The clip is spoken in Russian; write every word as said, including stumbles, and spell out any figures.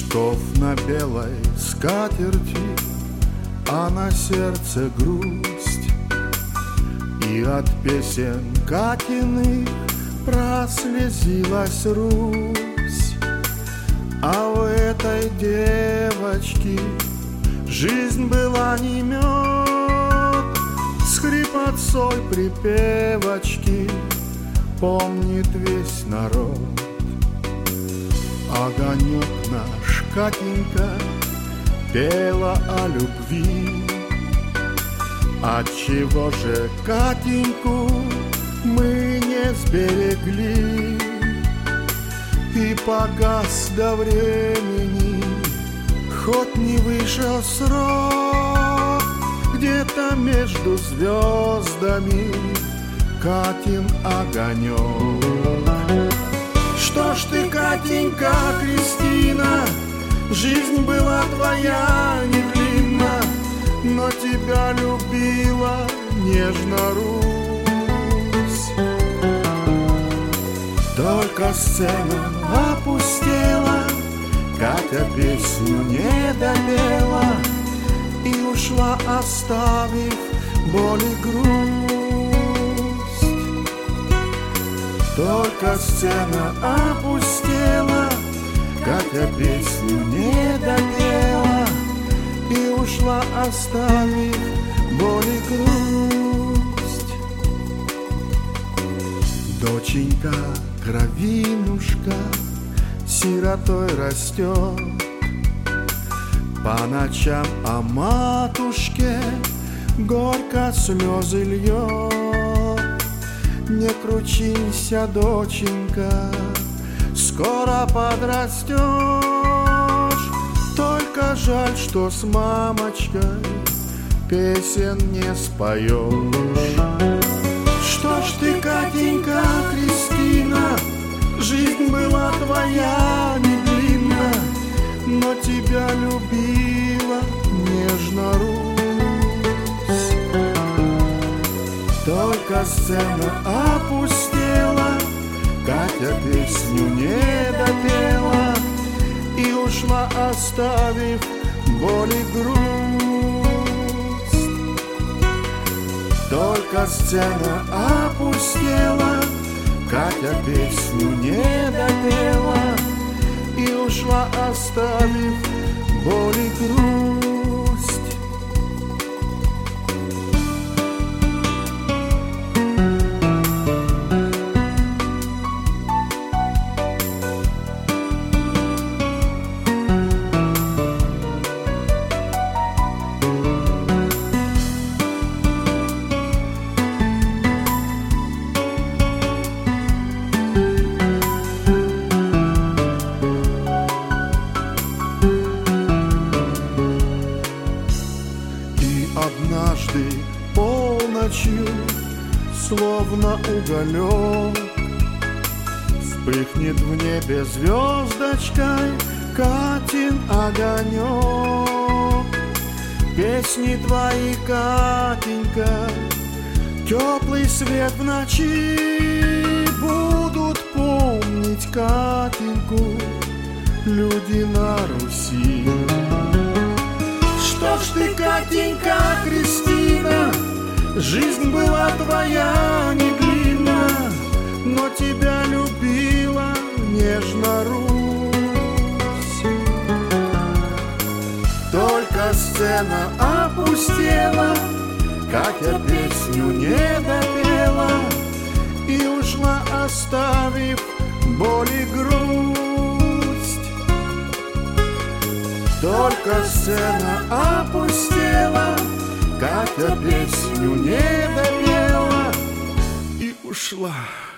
Шкаф на белой скатерти, а на сердце грусть. И от песен Катиных прослезилась Русь. А у этой девочки жизнь была не мед. С хрипотцой припевочки помнит весь народ. Огонек наш, Катенька, пела о любви. Отчего же Катеньку мы не сберегли? И погас до времени, хоть не вышел срок, где-то между звездами Катин огонек. Что ж ты, Катенька, Кристина, жизнь была твоя не длинна, но тебя любила нежно Русь. Только сцена опустела, Катя песню не допела и ушла, оставив боль и грусть. Только сцена опустела, Катя песню не допела и ушла, оставив боль и грусть. Доченька, кровинушка, сиротой растет, по ночам о матушке горько слезы льет. Не кручинься, доченька, скоро подрастешь. Только жаль, что с мамочкой песен не споешь. Что ж ты, Катенька, Кристина, жизнь была твоя не длинна, но тебя любила нежно Русь. Только сцена опустела, Катя песню не допела и ушла, оставив боль и грусть. Только сцена опустела, Катя песню не допела и ушла, оставив боль и грусть. Однажды полночью, словно уголек, вспыхнет в небе звездочкой Катин огонек. Песни твои, Катенька, теплый свет в ночи, будут помнить Катеньку люди на Руси. Что ж ты, Катенька, Кристина, жизнь была твоя не длинна, но тебя любила нежно Русь. Только сцена опустела, Катя песню не допела и ушла, оставив боль и грусть. Только сцена опустела, Катя песню не допела и ушла.